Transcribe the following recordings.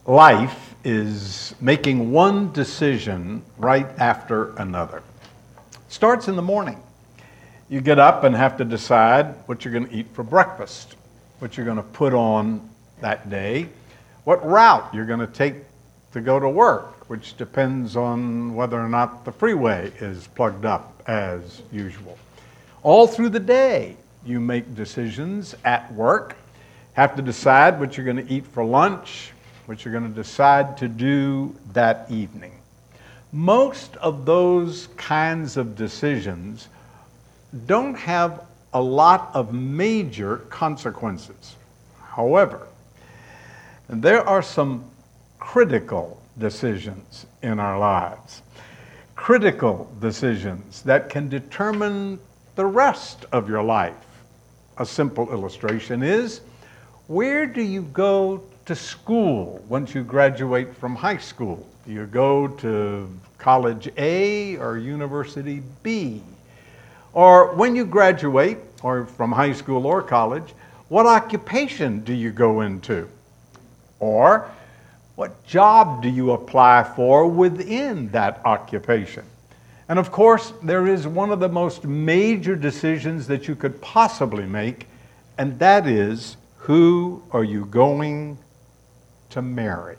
Life is making one decision right after another. Starts in the morning. You get up and have to decide what you're going to eat for breakfast, what you're going to put on that day, what route you're going to take to go to work, which depends on whether or not the freeway is plugged up as usual. All through the day, you make decisions at work, have to decide what you're going to eat for lunch, what you're going to decide to do that evening. Most of those kinds of decisions don't have a lot of major consequences. However, there are some critical decisions in our lives. Critical decisions that can determine the rest of your life. A simple illustration is, where do you go to school once you graduate from high school? Do you go to college A or university B? Or when you graduate, or from high school or college, what occupation do you go into? Or what job do you apply for within that occupation? And of course, there is one of the most major decisions that you could possibly make, and that is, who are you going to marry?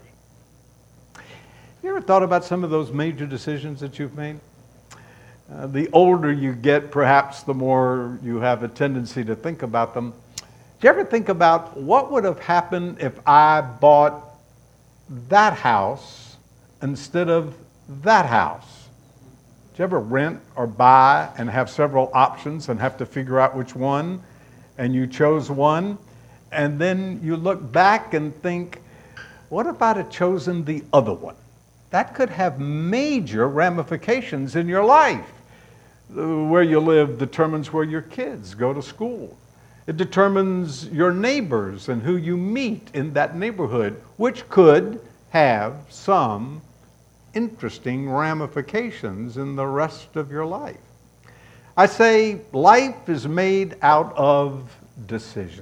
You ever thought about some of those major decisions that you've made? The older you get, perhaps the more you have a tendency to think about them. Do you ever think about what would have happened if I bought that house instead of that house? Do you ever rent or buy and have several options and have to figure out which one, and you chose one, and then you look back and think, what if I'd have chosen the other one? That could have major ramifications in your life. Where you live determines where your kids go to school. It determines your neighbors and who you meet in that neighborhood, which could have some interesting ramifications in the rest of your life. I say life is made out of decisions.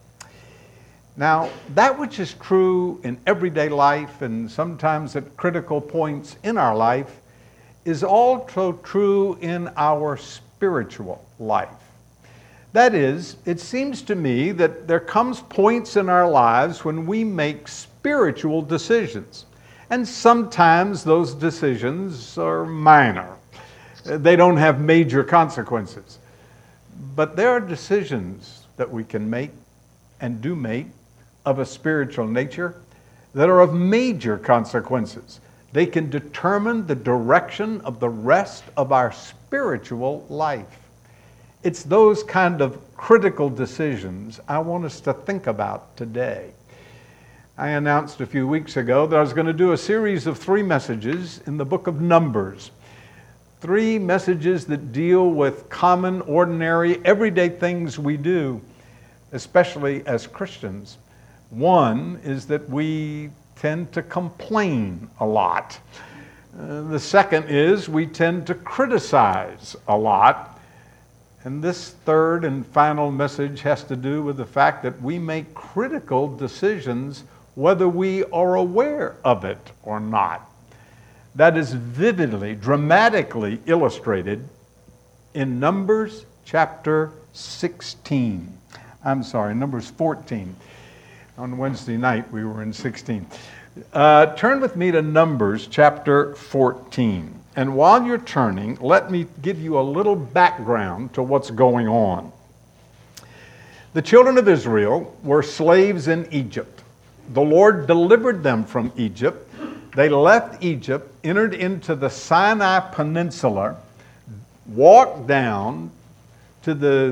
Now, that which is true in everyday life and sometimes at critical points in our life is also true in our spiritual life. That is, it seems to me that there comes points in our lives when we make spiritual decisions. And sometimes those decisions are minor. They don't have major consequences. But there are decisions that we can make and do make of a spiritual nature that are of major consequences. They can determine the direction of the rest of our spiritual life. It's those kind of critical decisions I want us to think about today. I announced a few weeks ago that I was going to do a series of 3 messages in the book of Numbers. 3 messages that deal with common, ordinary, everyday things we do, especially as Christians. One is that we tend to complain a lot. The second is we tend to criticize a lot. And this third and final message has to do with the fact that we make critical decisions whether we are aware of it or not. That is vividly, dramatically illustrated in Numbers chapter 16. Numbers 14. On Wednesday night, we were in 16. Turn with me to Numbers chapter 14. And while you're turning, let me give you a little background to what's going on. The children of Israel were slaves in Egypt. The Lord delivered them from Egypt. They left Egypt, entered into the Sinai Peninsula, walked down to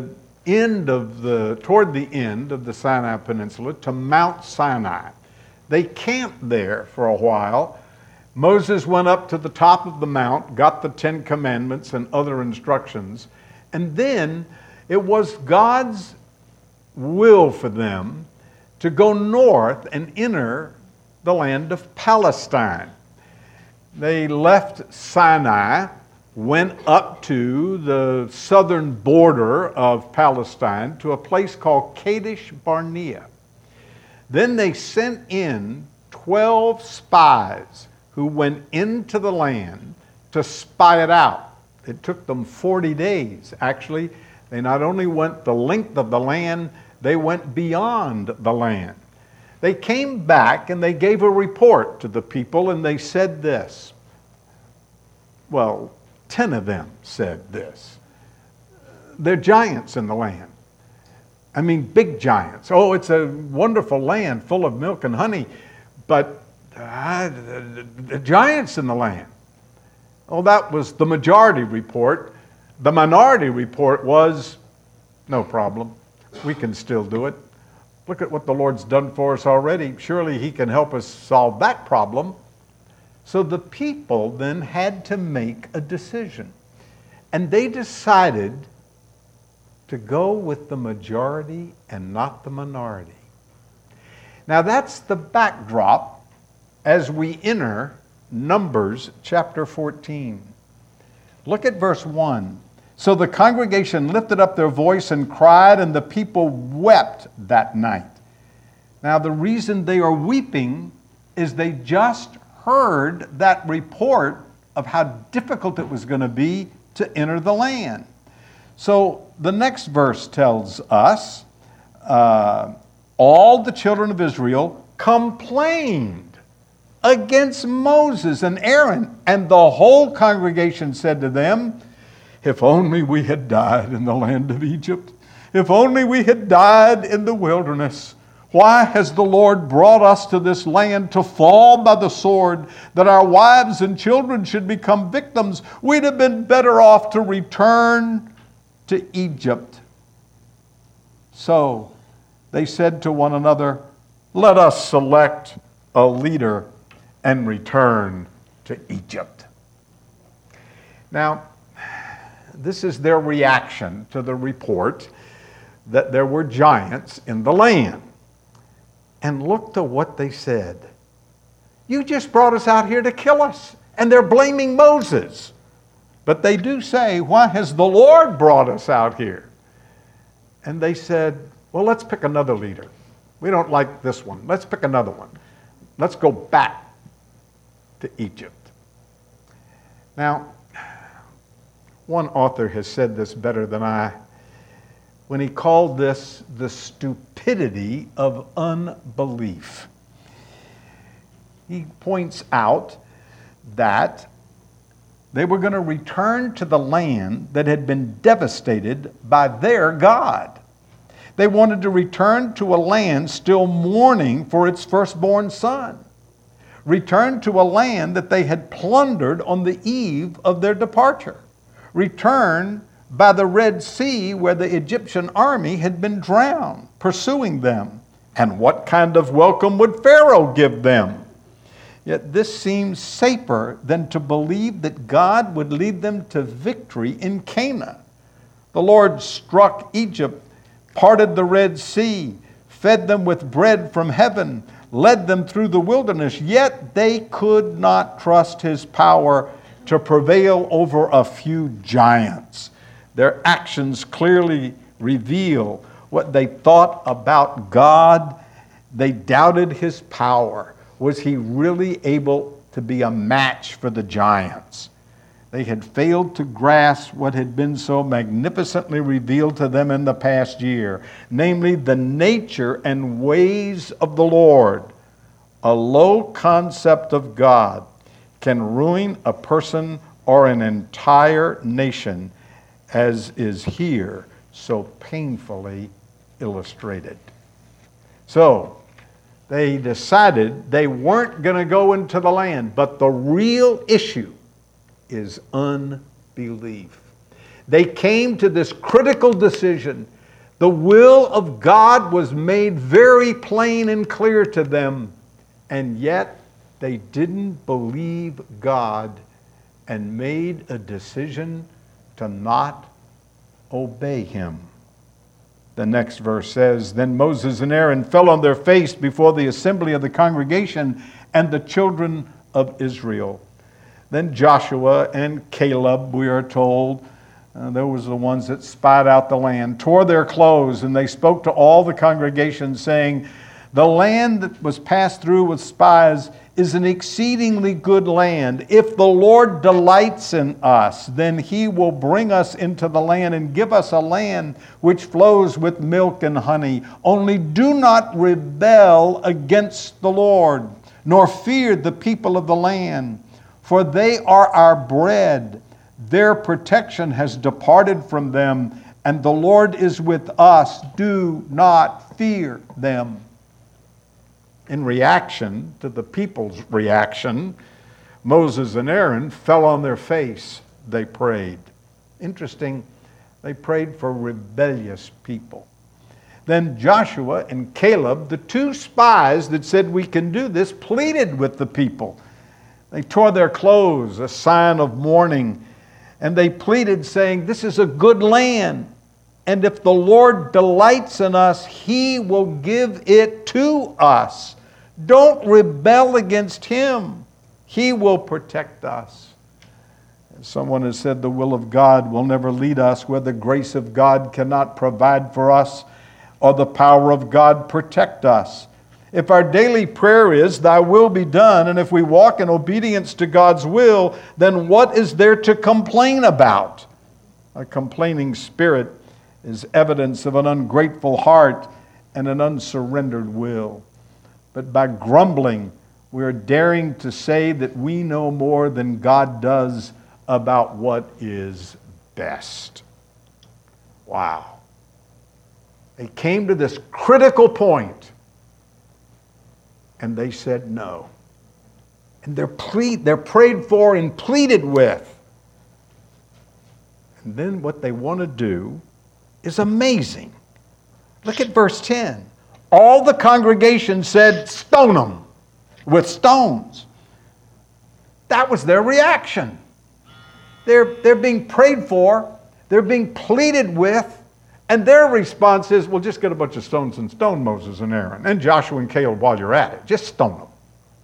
toward the end of the Sinai Peninsula to Mount Sinai. They camped there for a while. Moses went up to the top of the mount, got the 10 Commandments and other instructions, and then it was God's will for them to go north and enter the land of Palestine. They left Sinai, went up to the southern border of Palestine to a place called Kadesh Barnea. Then they sent in 12 spies who went into the land to spy it out. It took them 40 days. Actually, they not only went the length of the land, they went beyond the land. They came back and they gave a report to the people, and they said this. Well, 10 of them said this. They're giants in the land. I mean, big giants. Oh, it's a wonderful land full of milk and honey, but the giants in the land. Oh, that was the majority report. The minority report was, no problem. We can still do it. Look at what the Lord's done for us already. Surely He can help us solve that problem. So the people then had to make a decision. And they decided to go with the majority and not the minority. Now that's the backdrop as we enter Numbers chapter 14. Look at verse 1. So the congregation lifted up their voice and cried, and the people wept that night. Now the reason they are weeping is they just heard that report of how difficult it was going to be to enter the land. So the next verse tells us, all the children of Israel complained against Moses and Aaron, and the whole congregation said to them, if only we had died in the land of Egypt. If only we had died in the wilderness. Why has the Lord brought us to this land to fall by the sword, that our wives and children should become victims? We'd have been better off to return to Egypt. So they said to one another, let us select a leader and return to Egypt. Now, this is their reaction to the report that there were giants in the land. And look to what they said. You just brought us out here to kill us. And they're blaming Moses. But they do say, why has the Lord brought us out here? And they said, well, let's pick another leader. We don't like this one. Let's pick another one. Let's go back to Egypt. Now, one author has said this better than I when he called this the stupidity of unbelief. He points out that they were going to return to the land that had been devastated by their God. They wanted to return to a land still mourning for its firstborn son. Return to a land that they had plundered on the eve of their departure. Return by the Red Sea where the Egyptian army had been drowned, pursuing them. And what kind of welcome would Pharaoh give them? Yet this seems safer than to believe that God would lead them to victory in Canaan. The Lord struck Egypt, parted the Red Sea, fed them with bread from heaven, led them through the wilderness, yet they could not trust His power to prevail over a few giants. Their actions clearly reveal what they thought about God. They doubted His power. Was He really able to be a match for the giants? They had failed to grasp what had been so magnificently revealed to them in the past year, namely the nature and ways of the Lord. A low concept of God can ruin a person or an entire nation, as is here so painfully illustrated. So, they decided they weren't going to go into the land, but the real issue is unbelief. They came to this critical decision. The will of God was made very plain and clear to them, and yet they didn't believe God and made a decision to not obey Him. The next verse says, Then Moses and Aaron fell on their face before the assembly of the congregation and the children of Israel. Then Joshua and Caleb, we are told, there was the ones that spied out the land, tore their clothes, and they spoke to all the congregation, saying, The land that was passed through with spies is an exceedingly good land. If the Lord delights in us, then he will bring us into the land and give us a land which flows with milk and honey. Only do not rebel against the Lord, nor fear the people of the land, for they are our bread. Their protection has departed from them, and the Lord is with us. Do not fear them. In reaction to the people's reaction, Moses and Aaron fell on their face. They prayed. Interesting, they prayed for rebellious people. Then Joshua and Caleb, the two spies that said we can do this, pleaded with the people. They tore their clothes, a sign of mourning, and they pleaded, saying, this is a good land, and if the Lord delights in us, he will give it to us. Don't rebel against him. He will protect us. As someone has said, the will of God will never lead us where the grace of God cannot provide for us or the power of God protect us. If our daily prayer is, thy will be done, and if we walk in obedience to God's will, then what is there to complain about? A complaining spirit is evidence of an ungrateful heart and an unsurrendered will. But by grumbling, we are daring to say that we know more than God does about what is best. Wow. They came to this critical point, and they said no. And they're prayed for and pleaded with. And then what they want to do is amazing. Look at verse 10. All the congregation said, stone them with stones. That was their reaction. They're being prayed for, they're being pleaded with, and their response is, well, just get a bunch of stones and stone Moses and Aaron, and Joshua and Caleb while you're at it. Just stone them.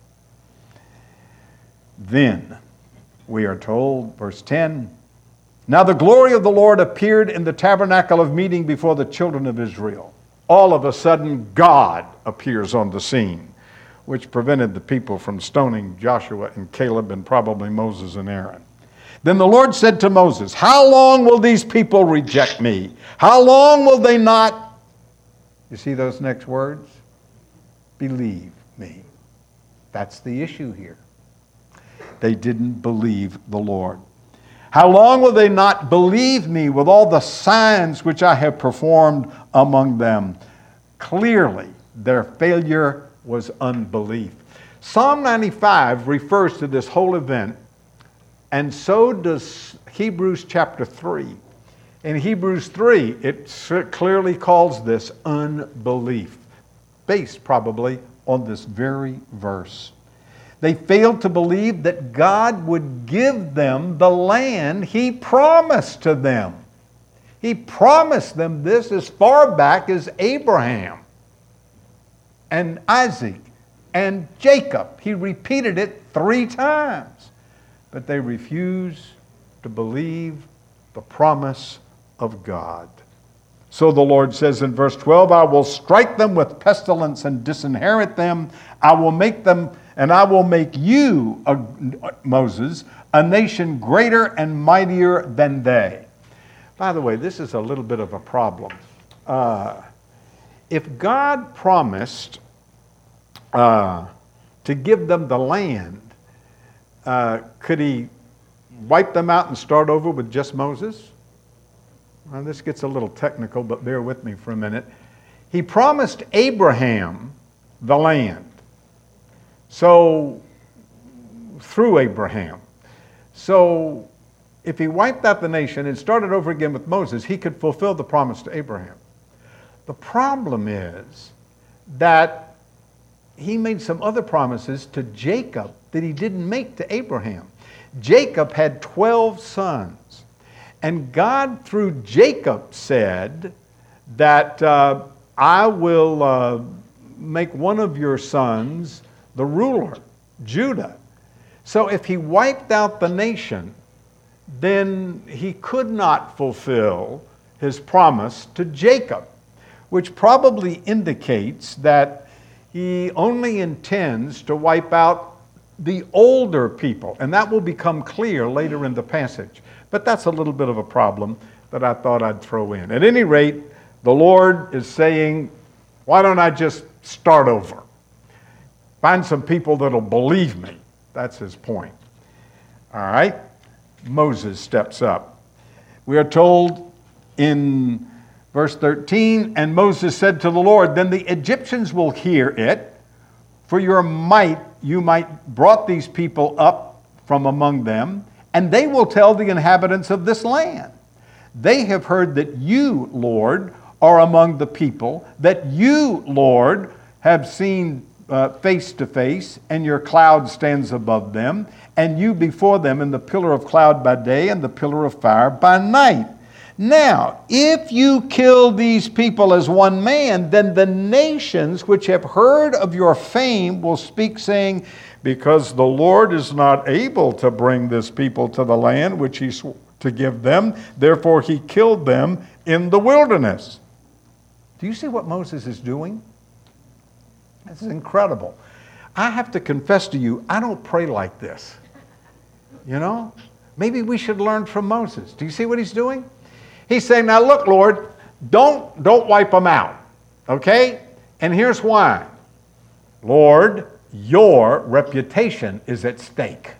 Then, we are told, verse 10, now the glory of the Lord appeared in the tabernacle of meeting before the children of Israel. All of a sudden, God appears on the scene, which prevented the people from stoning Joshua and Caleb and probably Moses and Aaron. Then the Lord said to Moses, how long will these people reject me? How long will they not, you see those next words? Believe me. That's the issue here. They didn't believe the Lord. How long will they not believe me with all the signs which I have performed among them? Clearly, their failure was unbelief. Psalm 95 refers to this whole event, and so does Hebrews chapter 3. In Hebrews 3, it clearly calls this unbelief, based probably on this very verse. They failed to believe that God would give them the land he promised to them. He promised them this as far back as Abraham and Isaac and Jacob. He repeated it 3 times. But they refused to believe the promise of God. So the Lord says in verse 12, I will strike them with pestilence and disinherit them. I will make you, Moses, a nation greater and mightier than they. By the way, this is a little bit of a problem. If God promised to give them the land, could he wipe them out and start over with just Moses? Well, this gets a little technical, but bear with me for a minute. He promised Abraham the land. So, through Abraham. So, if he wiped out the nation and started over again with Moses, he could fulfill the promise to Abraham. The problem is that he made some other promises to Jacob that he didn't make to Abraham. Jacob had 12 sons. And God, through Jacob, said that I will make one of your sons the ruler, Judah. So if he wiped out the nation, then he could not fulfill his promise to Jacob, which probably indicates that He only intends to wipe out the older people, and that will become clear later in the passage. But that's a little bit of a problem that I thought I'd throw in. At any rate, the Lord is saying, why don't I just start over? Find some people that'll believe me. That's his point. All right? Moses steps up. We are told in verse 13, and Moses said to the Lord, then the Egyptians will hear it, for your might, you might brought these people up from among them, and they will tell the inhabitants of this land. They have heard that you, Lord, are among the people, that you, Lord, have seen face to face, and your cloud stands above them, and you before them in the pillar of cloud by day and the pillar of fire by night. Now, if you kill these people as one man, then the nations which have heard of your fame will speak, saying, because the Lord is not able to bring this people to the land which he swore to give them, therefore he killed them in the wilderness. Do you see what Moses is doing? This is incredible. I have to confess to you, I don't pray like this. You know? Maybe we should learn from Moses. Do you see what he's doing? He's saying, now look, Lord, don't wipe them out. Okay? And here's why. Lord, your reputation is at stake.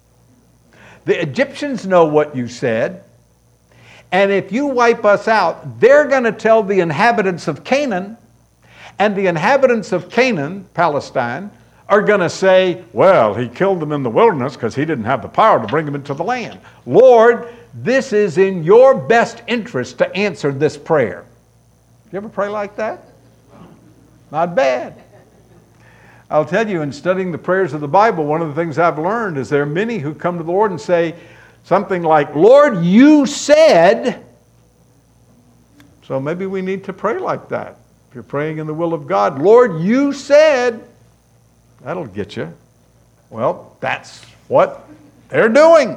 The Egyptians know what you said. And if you wipe us out, they're going to tell the inhabitants of Canaan, and the inhabitants of Canaan, Palestine, are going to say, well, he killed them in the wilderness because he didn't have the power to bring them into the land. Lord, this is in your best interest to answer this prayer. You ever pray like that? Not bad. I'll tell you, in studying the prayers of the Bible, one of the things I've learned is there are many who come to the Lord and say something like, Lord, you said. So maybe we need to pray like that. If you're praying in the will of God, Lord, you said. That'll get you. Well, that's what they're doing.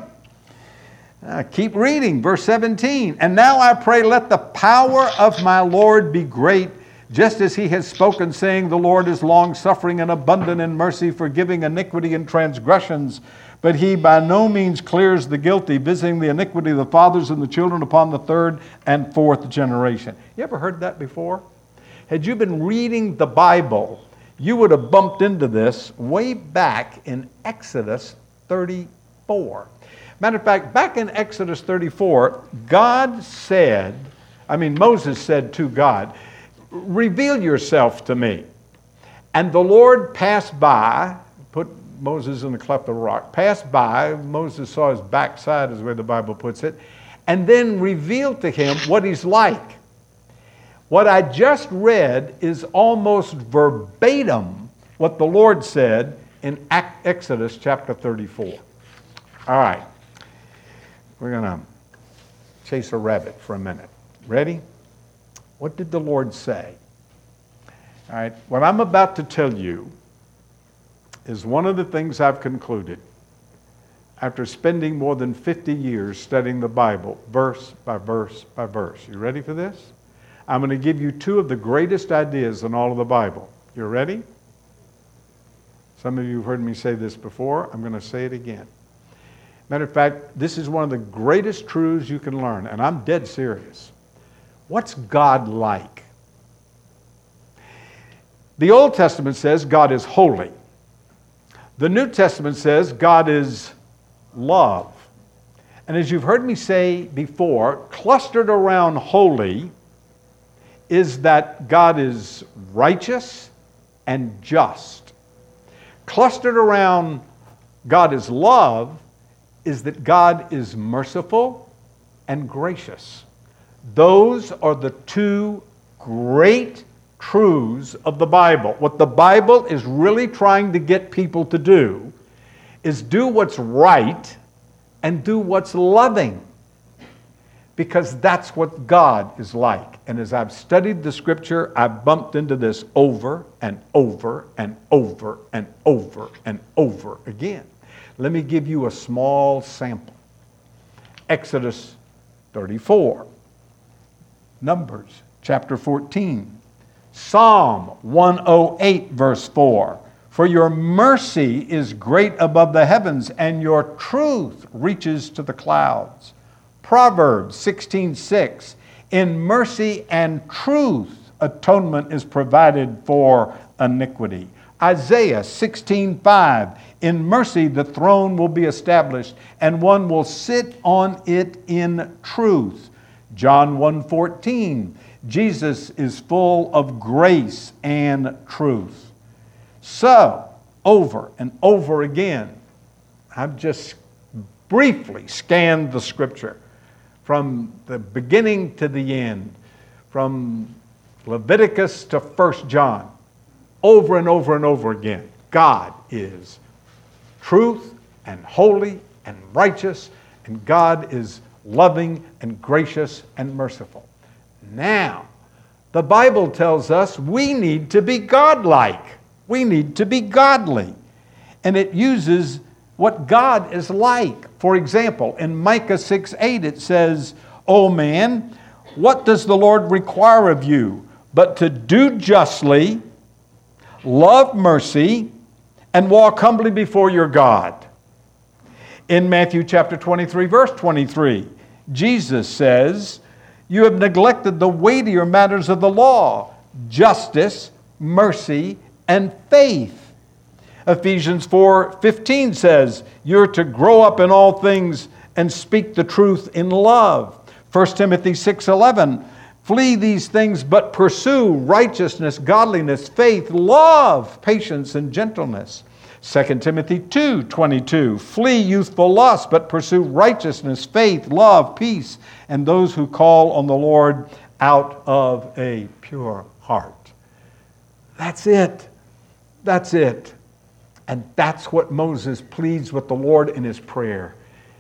Keep reading, verse 17. And now I pray, let the power of my Lord be great, just as he has spoken, saying, the Lord is long-suffering and abundant in mercy, forgiving iniquity and transgressions. But he by no means clears the guilty, visiting the iniquity of the fathers and the children upon the third and fourth generation. You ever heard that before? Had you been reading the Bible, you would have bumped into this way back in Exodus 34. Matter of fact, back in Exodus 34, Moses said to God, reveal yourself to me. And the Lord passed by, put Moses in the cleft of a rock, passed by, Moses saw his backside is the way the Bible puts it, and then revealed to him what he's like. What I just read is almost verbatim what the Lord said in Exodus chapter 34. All right. We're going to chase a rabbit for a minute. Ready? What did the Lord say? All right. What I'm about to tell you is one of the things I've concluded after spending more than 50 years studying the Bible, verse by verse by verse. You ready for this? I'm going to give you two of the greatest ideas in all of the Bible. You ready? Some of you have heard me say this before. I'm going to say it again. Matter of fact, this is one of the greatest truths you can learn, and I'm dead serious. What's God like? The Old Testament says God is holy. The New Testament says God is love. And as you've heard me say before, clustered around holy is that God is righteous and just. Clustered around God is love is that God is merciful and gracious. Those are the two great truths of the Bible. What the Bible is really trying to get people to do is do what's right and do what's loving, because that's what God is like. And as I've studied the Scripture, I've bumped into this over and over and over and over and over again. Let me give you a small sample. Exodus 34, Numbers chapter 14, Psalm 108, verse 4. For your mercy is great above the heavens, and your truth reaches to the clouds. Proverbs 16:6. In mercy and truth, atonement is provided for iniquity. Isaiah 16:5. In mercy the throne will be established, and one will sit on it in truth. John 1:14. Jesus is full of grace and truth. So, over and over again, I've just briefly scanned the Scripture from the beginning to the end, from Leviticus to 1 John, over and over and over again. God is truth and holy and righteous, and God is loving and gracious and merciful. Now, the Bible tells us we need to be godlike. We need to be godly. And it uses what God is like. For example, in Micah 6:8 it says, O man, what does the Lord require of you but to do justly, love mercy, and walk humbly before your God? In Matthew chapter 23, verse 23, Jesus says, you have neglected the weightier matters of the law, justice, mercy, and faith. Ephesians 4:15 says, you're to grow up in all things and speak the truth in love. 1 Timothy 6:11, flee these things, but pursue righteousness, godliness, faith, love, patience, and gentleness. 2 Timothy 2:22, flee youthful lust, but pursue righteousness, faith, love, peace, and those who call on the Lord out of a pure heart. That's it. That's it. And that's what Moses pleads with the Lord in his prayer.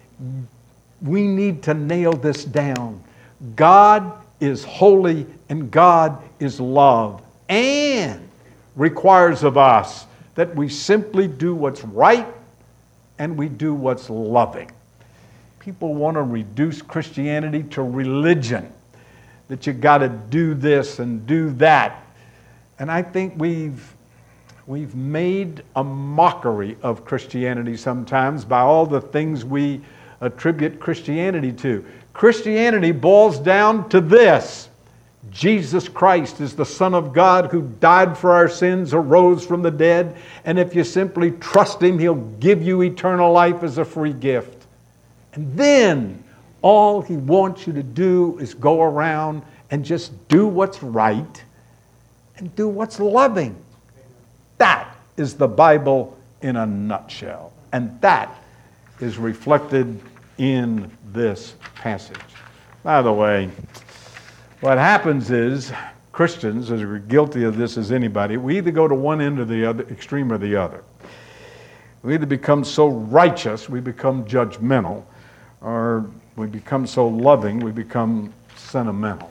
We need to nail this down. God is holy and God is love, and requires of us that we simply do what's right and we do what's loving. People want to reduce Christianity to religion, that you got to do this and do that. And I think we've made a mockery of Christianity sometimes by all the things we attribute Christianity to. Christianity boils down to this: Jesus Christ is the Son of God who died for our sins, arose from the dead, and if you simply trust Him, He'll give you eternal life as a free gift. And then all He wants you to do is go around and just do what's right and do what's loving. That is the Bible in a nutshell. And that is reflected in this passage. By the way, what happens is Christians, as we're guilty of this as anybody, we either go to one end or the other, extreme or the other. We either become so righteous, we become judgmental, or we become so loving, we become sentimental.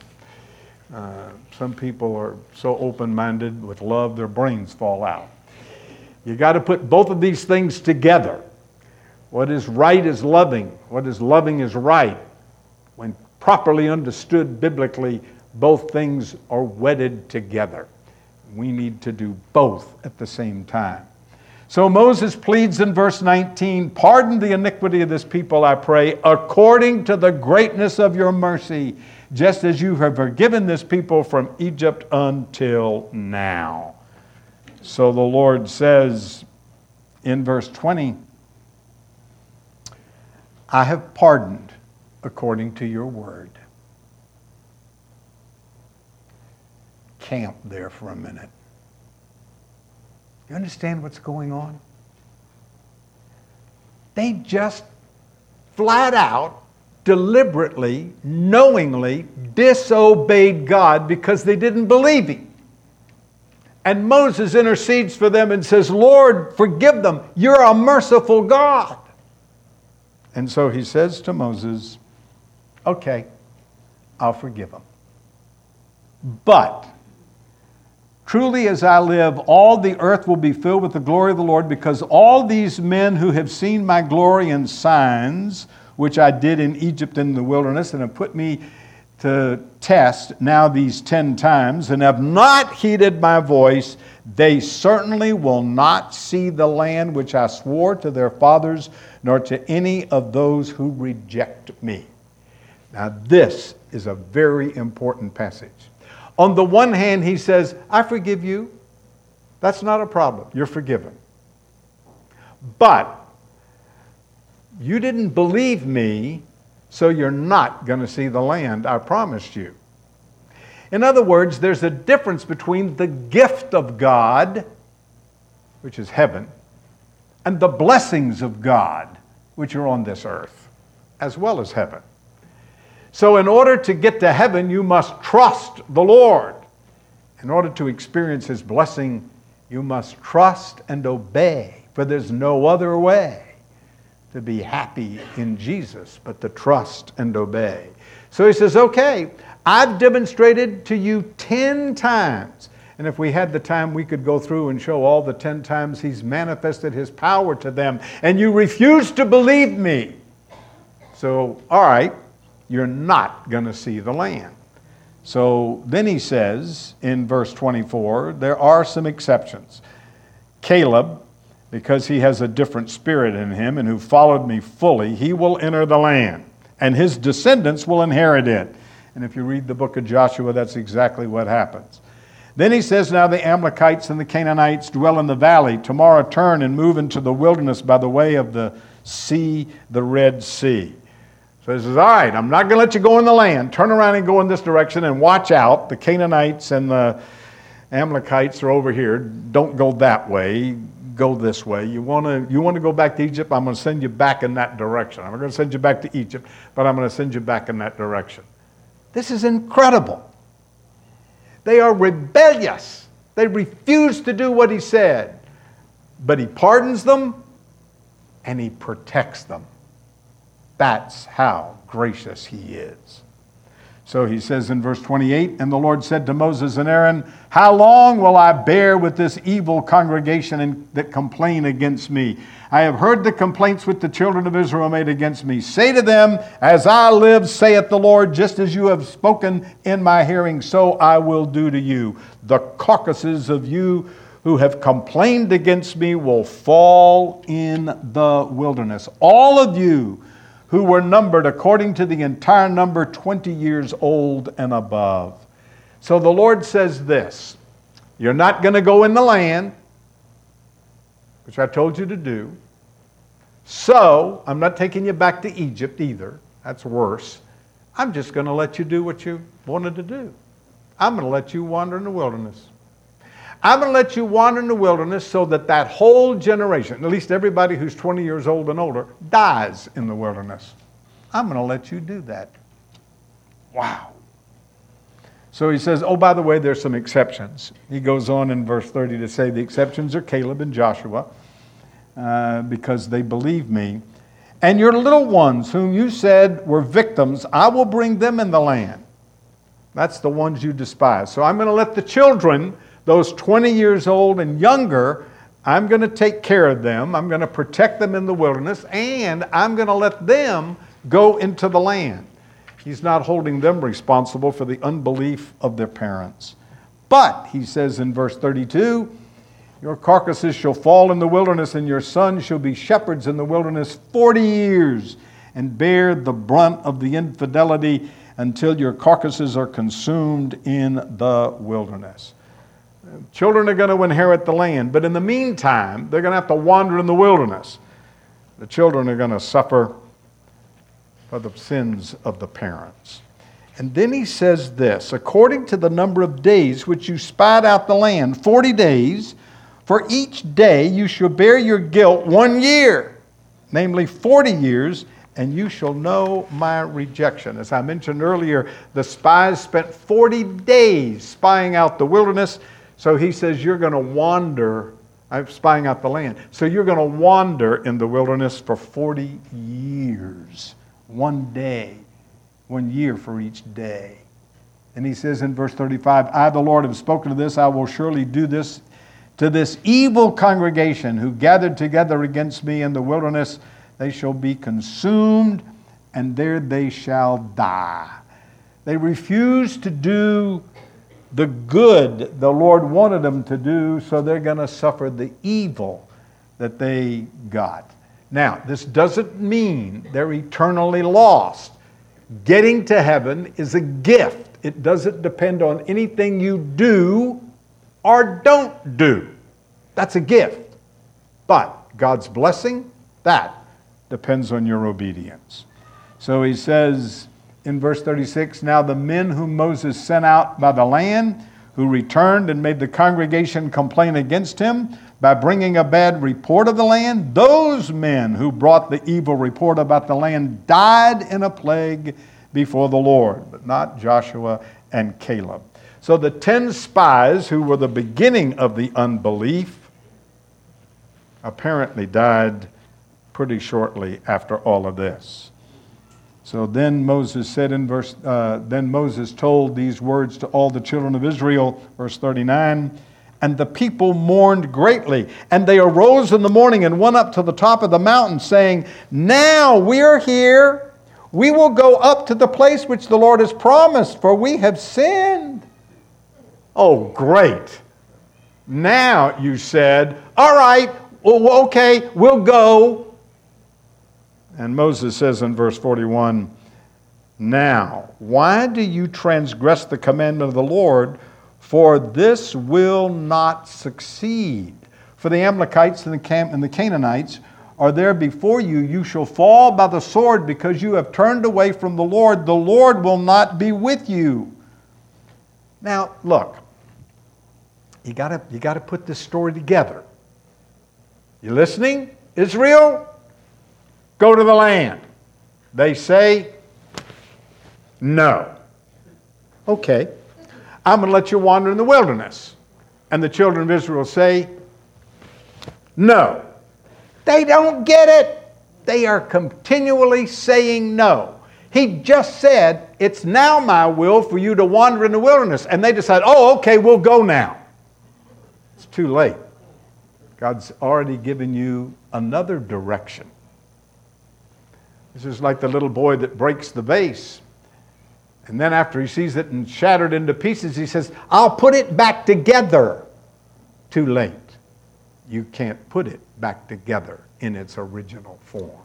Some people are so open-minded with love, their brains fall out. You got to put both of these things together. What is right is loving. What is loving is right. When properly understood biblically, both things are wedded together. We need to do both at the same time. So Moses pleads in verse 19, pardon the iniquity of this people, I pray, according to the greatness of your mercy, just as you have forgiven this people from Egypt until now. So the Lord says in verse 20, I have pardoned according to your word. Camp there for a minute. You understand what's going on? They just flat out, deliberately, knowingly disobeyed God because they didn't believe Him. And Moses intercedes for them and says, Lord, forgive them. You're a merciful God. And so he says to Moses, okay, I'll forgive them. But truly as I live, all the earth will be filled with the glory of the Lord, because all these men who have seen my glory and signs, which I did in Egypt and in the wilderness, and have put me to test now these 10 times and have not heeded my voice, they certainly will not see the land which I swore to their fathers, nor to any of those who reject me. Now this is a very important passage. On the one hand, he says, I forgive you. That's not a problem. You're forgiven. But you didn't believe me, so you're not going to see the land I promised you. In other words, there's a difference between the gift of God, which is heaven, and the blessings of God, which are on this earth, as well as heaven. So in order to get to heaven, you must trust the Lord. In order to experience His blessing, you must trust and obey, for there's no other way to be happy in Jesus but to trust and obey. So he says, okay, I've demonstrated to you 10 times. And if we had the time, we could go through and show all the 10 times He's manifested His power to them. And you refuse to believe me. So, all right, you're not going to see the land. So then he says in verse 24, there are some exceptions. Caleb, because he has a different spirit in him and who followed me fully, he will enter the land, and his descendants will inherit it. And if you read the book of Joshua, that's exactly what happens. Then he says, now the Amalekites and the Canaanites dwell in the valley. Tomorrow turn and move into the wilderness by the way of the sea, the Red Sea. So he says, all right, I'm not going to let you go in the land. Turn around and go in this direction and watch out. The Canaanites and the Amalekites are over here. Don't go that way. Go this way. You want to go back to Egypt? I'm going to send you back in that direction. I'm not going to send you back to Egypt, but I'm going to send you back in that direction. This is incredible. They are rebellious. They refuse to do what He said. But He pardons them and He protects them. That's how gracious He is. So he says in verse 28, and the Lord said to Moses and Aaron, how long will I bear with this evil congregation that complain against me? I have heard the complaints which the children of Israel made against me. Say to them, as I live, saith the Lord, just as you have spoken in my hearing, so I will do to you. The carcasses of you who have complained against me will fall in the wilderness. All of you who were numbered according to the entire number, 20 years old and above. So the Lord says this, you're not going to go in the land, which I told you to do. So I'm not taking you back to Egypt either. That's worse. I'm just going to let you do what you wanted to do. I'm going to let you wander in the wilderness. I'm going to let you wander in the wilderness so that that whole generation, at least everybody who's 20 years old and older, dies in the wilderness. I'm going to let you do that. Wow. So he says, oh, by the way, there's some exceptions. He goes on in verse 30 to say the exceptions are Caleb and Joshua because they believe me. And your little ones whom you said were victims, I will bring them in the land. That's the ones you despise. So I'm going to let the children, those 20 years old and younger, I'm going to take care of them. I'm going to protect them in the wilderness, and I'm going to let them go into the land. He's not holding them responsible for the unbelief of their parents. But, he says in verse 32, your carcasses shall fall in the wilderness, and your sons shall be shepherds in the wilderness 40 years, and bear the brunt of the infidelity until your carcasses are consumed in the wilderness. Children are going to inherit the land, but in the meantime, they're going to have to wander in the wilderness. The children are going to suffer for the sins of the parents. And then he says this, according to the number of days which you spied out the land, 40 days, for each day you shall bear your guilt 1 year, namely 40 years, and you shall know my rejection. As I mentioned earlier, the spies spent 40 days spying out the wilderness. So he says you're going to wander, I'm spying out the land. So you're going to wander in the wilderness for 40 years. 1 day, 1 year for each day. And he says in verse 35, I, the Lord, have spoken to this. I will surely do this to this evil congregation who gathered together against me in the wilderness. They shall be consumed, and there they shall die. They refused to do the good the Lord wanted them to do, so they're going to suffer the evil that they got. Now, this doesn't mean they're eternally lost. Getting to heaven is a gift. It doesn't depend on anything you do or don't do. That's a gift. But God's blessing, that depends on your obedience. So he says in verse 36, now the men whom Moses sent out by the land, who returned and made the congregation complain against him by bringing a bad report of the land, those men who brought the evil report about the land died in a plague before the Lord, but not Joshua and Caleb. So the 10 spies who were the beginning of the unbelief apparently died pretty shortly after all of this. So then Moses said then Moses told these words to all the children of Israel, verse 39, and the people mourned greatly, and they arose in the morning and went up to the top of the mountain, saying, now we are here, we will go up to the place which the Lord has promised, for we have sinned. Oh, great. Now, you said, all right, well, okay, we'll go. And Moses says in verse 41, now, why do you transgress the commandment of the Lord? For this will not succeed. For the Amalekites and the Canaanites are there before you. You shall fall by the sword because you have turned away from the Lord. The Lord will not be with you. Now, look, you got to put this story together. You listening, Israel? Go to the land. They say, no. Okay, I'm going to let you wander in the wilderness. And the children of Israel say, no. They don't get it. They are continually saying no. He just said, it's now my will for you to wander in the wilderness. And they decide, oh, okay, we'll go now. It's too late. God's already given you another direction. This is like the little boy that breaks the vase. And then after he sees it and shattered into pieces, he says, I'll put it back together. Too late. You can't put it back together in its original form.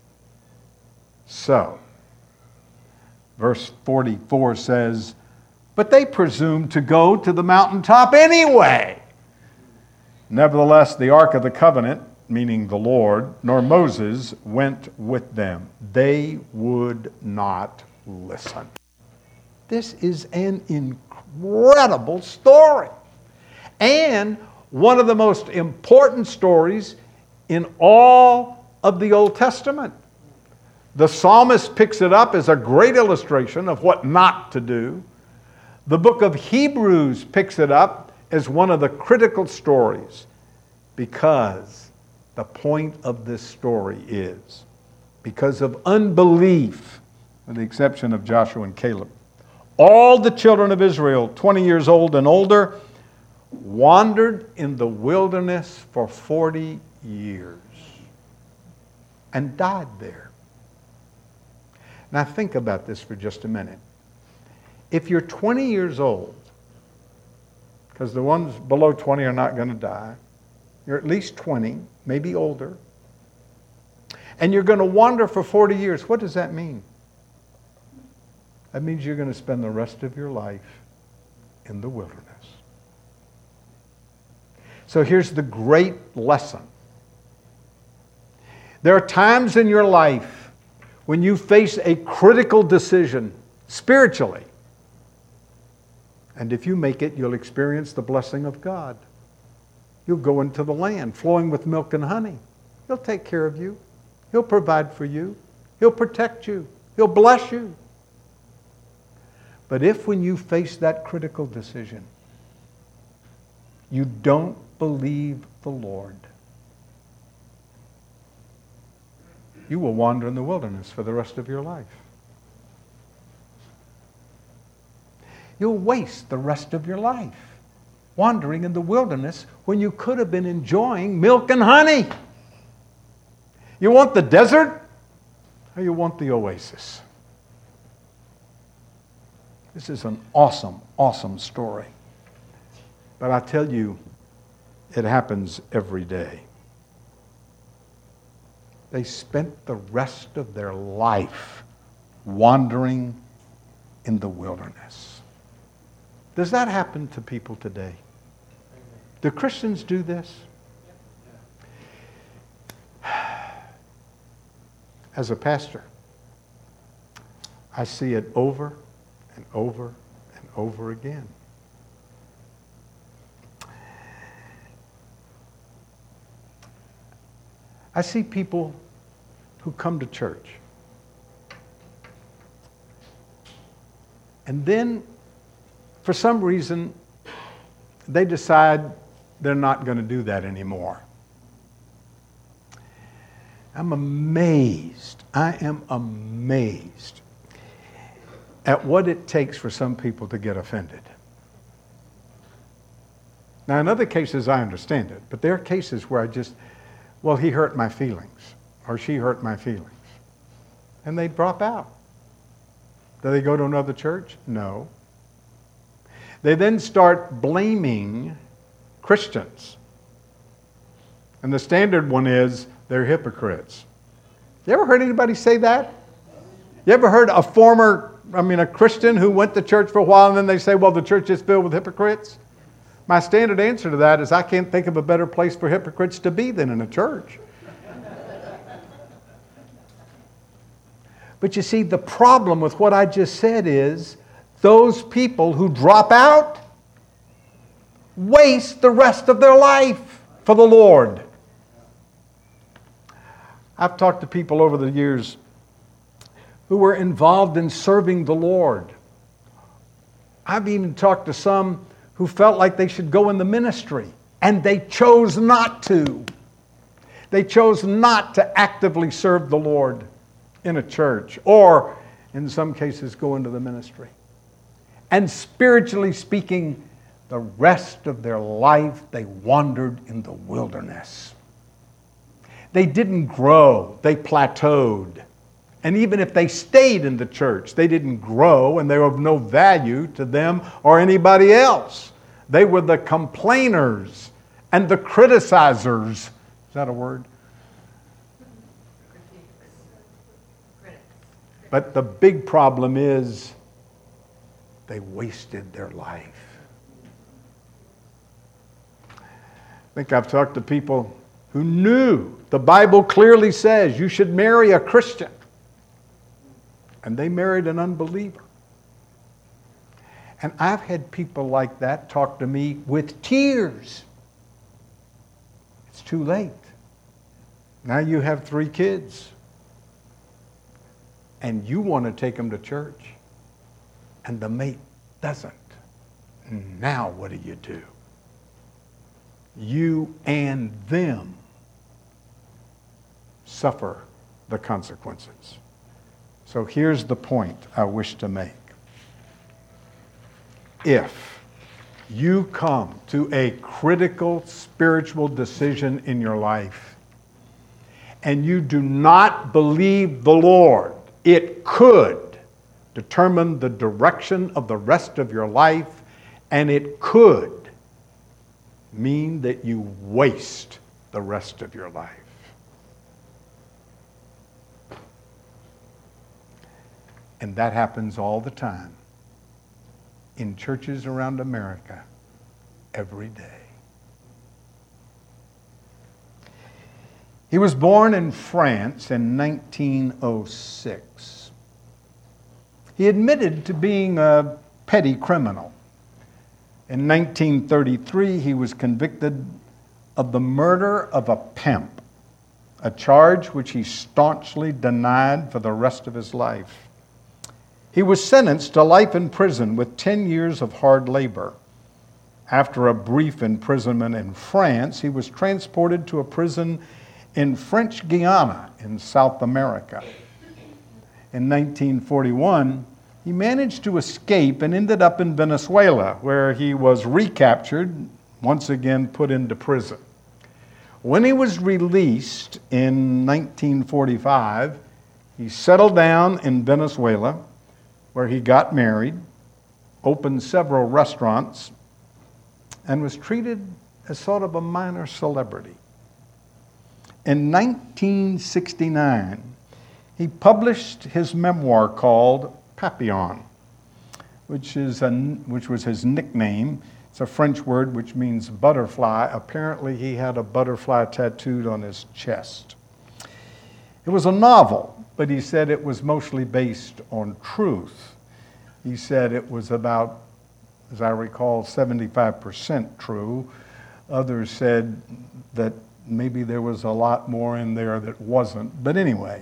So, verse 44 says, but they presumed to go to the mountaintop anyway. Nevertheless, the Ark of the Covenant, meaning the Lord, nor Moses went with them. They would not listen. This is an incredible story. And one of the most important stories in all of the Old Testament. The psalmist picks it up as a great illustration of what not to do. The book of Hebrews picks it up as one of the critical stories, because the point of this story is, because of unbelief, with the exception of Joshua and Caleb, all the children of Israel, 20 years old and older, wandered in the wilderness for 40 years and died there. Now think about this for just a minute. If you're 20 years old, because the ones below 20 are not going to die, you're at least 20, maybe older, and you're going to wander for 40 years, what does that mean? That means you're going to spend the rest of your life in the wilderness. So here's the great lesson. There are times in your life when you face a critical decision spiritually. And if you make it, you'll experience the blessing of God. You'll go into the land flowing with milk and honey. He'll take care of you. He'll provide for you. He'll protect you. He'll bless you. But if when you face that critical decision, you don't believe the Lord, you will wander in the wilderness for the rest of your life. You'll waste the rest of your life wandering in the wilderness when you could have been enjoying milk and honey. You want the desert or you want the oasis? This is an awesome, awesome story. But I tell you, it happens every day. They spent the rest of their life wandering in the wilderness. Does that happen to people today? Do Christians do this? As a pastor, I see it over and over and over again. I see people who come to church, and then, for some reason, they decide they're not going to do that anymore. I'm amazed. I am amazed at what it takes for some people to get offended. Now, in other cases, I understand it, but there are cases where well, he hurt my feelings, or she hurt my feelings. And they drop out. Do they go to another church? No. They then start blaming Christians. And the standard one is, they're hypocrites. You ever heard anybody say that? You ever heard a Christian who went to church for a while and then they say, well, the church is filled with hypocrites? My standard answer to that is I can't think of a better place for hypocrites to be than in a church. But you see, the problem with what I just said is those people who drop out waste the rest of their life for the Lord. I've talked to people over the years who were involved in serving the Lord. I've even talked to some who felt like they should go in the ministry, and they chose not to. They chose not to actively serve the Lord in a church, or in some cases go into the ministry. And spiritually speaking, the rest of their life they wandered in the wilderness. They didn't grow, they plateaued. And even if they stayed in the church, they didn't grow, and they were of no value to them or anybody else. They were the complainers and the criticizers. Is that a word? But the big problem is they wasted their life. I think I've talked to people who knew the Bible clearly says you should marry a Christian. And they married an unbeliever. And I've had people like that talk to me with tears. It's too late. Now you have 3 kids. And you want to take them to church. And the mate doesn't. Now what do? You and them suffer the consequences. So here's the point I wish to make. If you come to a critical spiritual decision in your life and you do not believe the Lord, it could determine the direction of the rest of your life, and it could mean that you waste the rest of your life. And that happens all the time in churches around America every day. He was born in France in 1906. He admitted to being a petty criminal. In 1933, he was convicted of the murder of a pimp, a charge which he staunchly denied for the rest of his life. He was sentenced to life in prison with 10 years of hard labor. After a brief imprisonment in France, he was transported to a prison in French Guiana in South America. In 1941, he managed to escape and ended up in Venezuela, where he was recaptured, once again put into prison. When he was released in 1945, he settled down in Venezuela, where he got married, opened several restaurants, and was treated as sort of a minor celebrity. In 1969, he published his memoir called Papillon, which was his nickname. It's a French word which means butterfly. Apparently, he had a butterfly tattooed on his chest. It was a novel, but he said it was mostly based on truth. He said it was about, as I recall, 75% true. Others said that maybe there was a lot more in there that wasn't. But anyway,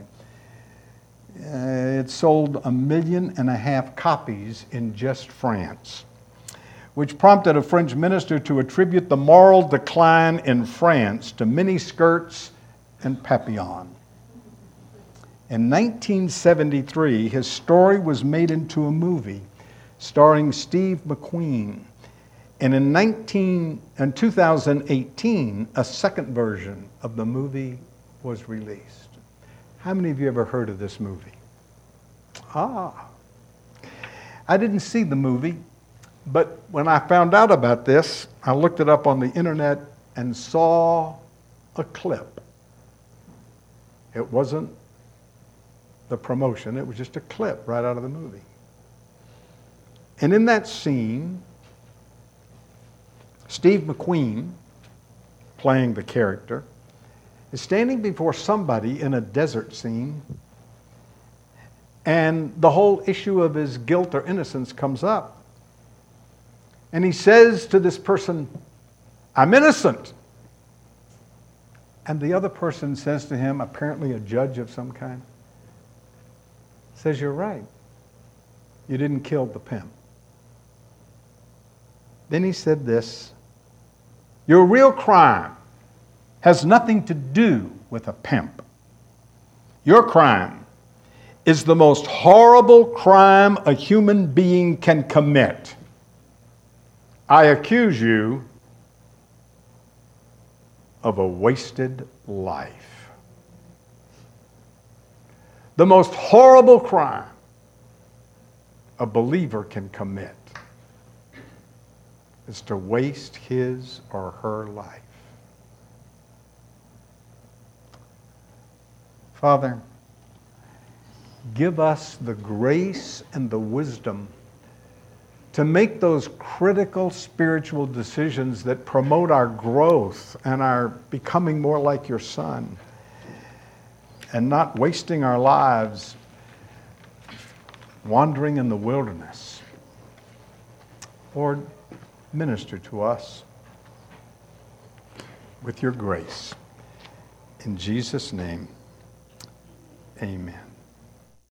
it sold 1.5 million copies in just France, which prompted a French minister to attribute the moral decline in France to miniskirts and Papillon. In 1973, his story was made into a movie starring Steve McQueen. And in 2018, a second version of the movie was released. How many of you ever heard of this movie? I didn't see the movie, but when I found out about this, I looked it up on the internet and saw a clip. It wasn't the promotion, it was just a clip right out of the movie. And in that scene, Steve McQueen, playing the character, is standing before somebody in a desert scene, and the whole issue of his guilt or innocence comes up. And he says to this person, "I'm innocent." And the other person says to him, apparently a judge of some kind, says, "You're right. You didn't kill the pimp." Then he said this, "Your real crime has nothing to do with a pimp. Your crime is the most horrible crime a human being can commit. I accuse you of a wasted life." The most horrible crime a believer can commit is to waste his or her life. Father, give us the grace and the wisdom to make those critical spiritual decisions that promote our growth and our becoming more like your Son, and not wasting our lives wandering in the wilderness. Lord, minister to us with your grace. In Jesus' name, amen.